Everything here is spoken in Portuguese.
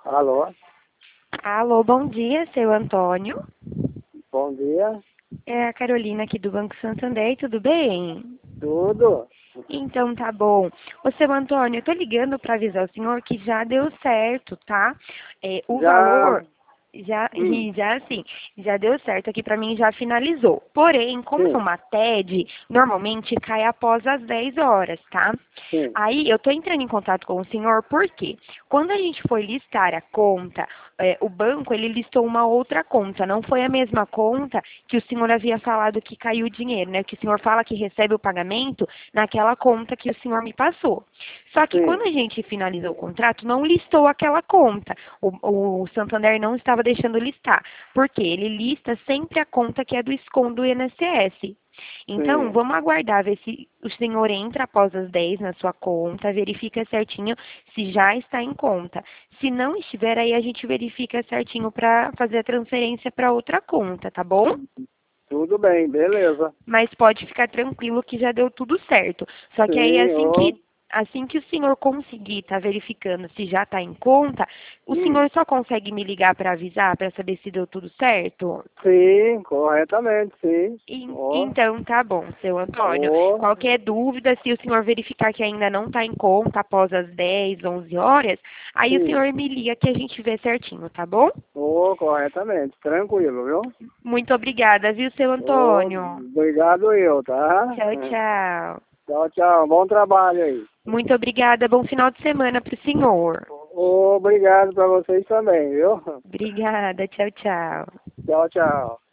Alô, Alô, bom dia, seu Antônio. bom dia. É a Carolina aqui do Banco Santander, tudo bem? Tudo? Então tá bom. Ô, seu Antônio, eu tô ligando para avisar o senhor que já deu certo, tá? O Já, valor já, hum, já deu certo aqui para mim, já finalizou. Porém, como é sim, uma TED, normalmente cai após as 10 horas, tá? sim, Aí eu tô entrando em contato com o senhor porque quando a gente foi listar a conta, o banco ele listou uma outra conta, não foi a mesma conta que o senhor havia falado que caiu o dinheiro, né? Que o senhor fala que recebe o pagamento naquela conta que o senhor me passou. Só que quando sim, a gente finalizou o contrato, não listou aquela conta. O Santander não estava deixando listar. Porque ele lista sempre a conta que é do SCON do INSS. Então, sim. vamos aguardar ver se o senhor entra após as 10 na sua conta, verifica certinho se já está em conta. Se não estiver, aí a gente verifica certinho para fazer a transferência para outra conta, tá bom? Tudo bem, beleza. Mas pode ficar tranquilo que já deu tudo certo. Só que aí Sim, assim que o senhor conseguir estar verificando se já está em conta, o hum, senhor só consegue me ligar para avisar, para saber se deu tudo certo? sim, corretamente, sim. Então tá bom, seu Antônio. Ó, Qualquer dúvida, se o senhor verificar que ainda não está em conta após as 10, 11 horas, aí o sim, senhor me liga que a gente vê certinho, tá bom? corretamente, tranquilo, viu? Muito obrigada, viu, seu Antônio? Obrigado eu, tá? Tchau, tchau. Tchau, tchau, bom trabalho aí. Muito obrigada. Bom final de semana para o senhor. Obrigado para vocês também, viu? Obrigada. Tchau, tchau. Tchau, tchau.